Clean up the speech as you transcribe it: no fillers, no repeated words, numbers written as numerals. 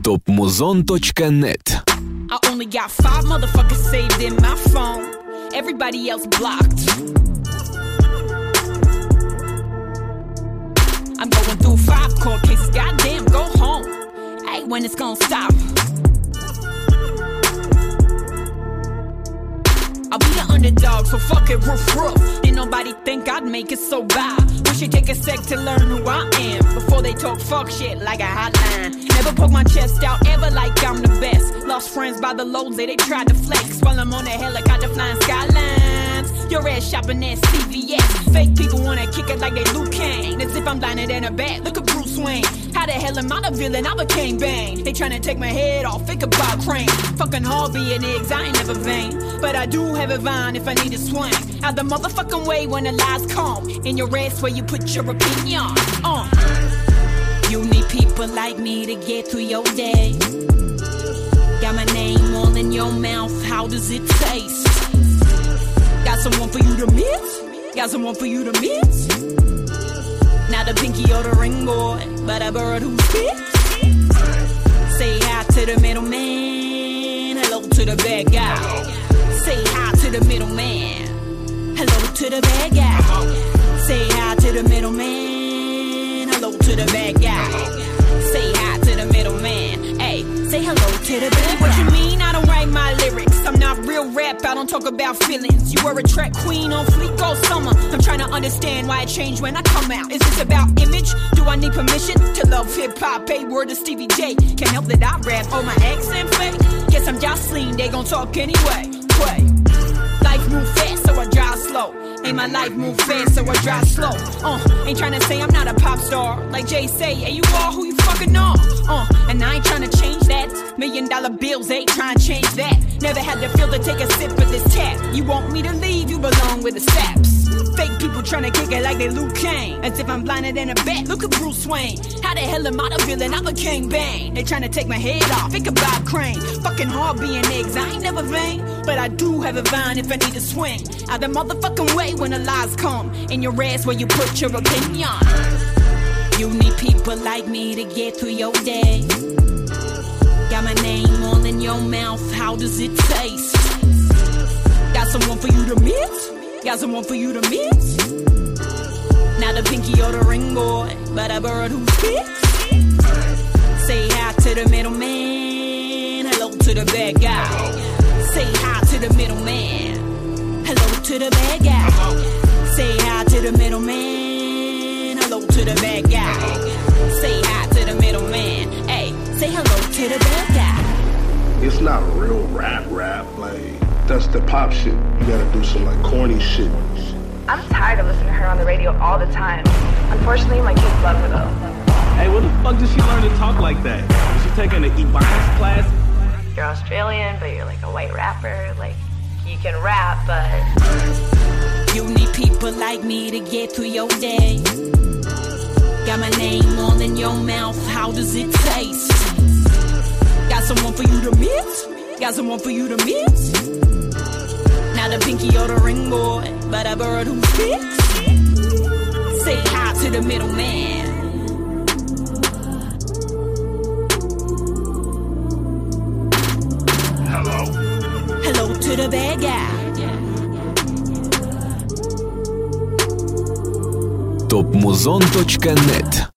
topmuzon.net. I only got 5 motherfuckers saved in my phone. Everybody else blocked. I'm going through 5 court cases. Goddamn, go home. Hey, when it's gonna stop? I'll be the underdog, so fuck it, roof. Didn't nobody think I'd make it so bad. We should take a sec to learn who I am before they talk fuck shit like a hotline. Never poke my chest out ever like I'm the best. Lost friends by the loads, they tried to flex while I'm on a helicopter flying skylines. Your ass shopping at CVS. Fake people wanna kick it like they Luke Kane, as if I'm blinded in a bat. Look at Bruce Wayne. How the hell am I the villain? I became Bane. They tryna take my head off, think about Crane. Fucking hard being niggas, I ain't never vain, but I do have a vine if I need to swing. Out the motherfucking way when the lies come. In your ass where you put your opinion. You need people like me to get through your day. Got my name all in your mouth, how does it taste? Got someone for you to meet? Got someone for you to meet? Not a pinky or the ring boy, but a bird who spits. Say hi to the middleman, hello to the bad guy. Say hi to the middleman, hello to the bad guy. Say hi to the middleman, hello to the bad guy. Say hi to the middleman, hey, say hello to the bad guy. What you mean I don't write my lyrics? I'm not real rap, I don't talk about feelings. You were a track queen on Fleek all summer. I'm trying to understand why it changed when I come out. Is this about image? Do I need permission to love hip-hop? Pay word to Stevie J. Can't help that I rap, oh my accent fake. Guess I'm Jocelyn, they gon' talk anyway. Wait. Life move fast, so I drive slow. Ain't my life move fast, so I drive slow. Ain't tryna say I'm not a pop star. Like Jay say, hey, you all who you fucking are. And I ain't tryna change that. $1 million bills ain't tryna change that. Never had the feel to take a sip of this tap. You want me to leave, you belong with the saps. Fake people tryna kick it like they Luke Kane, as if I'm blinded in a bat. Look at Bruce Wayne. How the hell am I the villain? I became Bane. They tryna take my head off, think about Crane. Fucking hard being niggas, I ain't never vain, but I do have a vine if I need to swing. Out the motherfucking way when the lies come. In your ass where you put your opinion. You need people like me to get through your day. Got my name all in your mouth, how does it taste? Got someone for you to meet? Got someone for you to meet? Not a pinky or the ring boy, but a bird who spits. Say hi to the middleman, hello to the bad guy. Say hi to the middleman, hello to the bad guy. Say hi to the middleman, hello to the bad guy. Say hi to the middleman, hey, say hello to the bad guy. It's not real rap, like, that's the pop shit. You gotta do some, like, corny shit. I'm tired of listening to her on the radio all the time. Unfortunately, my kids love her, though. Hey, where the fuck did she learn to talk like that? Was she taking an Ebonics class? You're Australian, but you're like a white rapper. Like, you can rap, but... You need people like me to get through your day. Got my name all in your mouth, how does it taste? Got someone for you to meet? Got someone for you to meet? Not a pinky or the ring boy, but a bird who spits. Say hi to the middleman. Hello. Hello to the bad guy. topmuzon.net.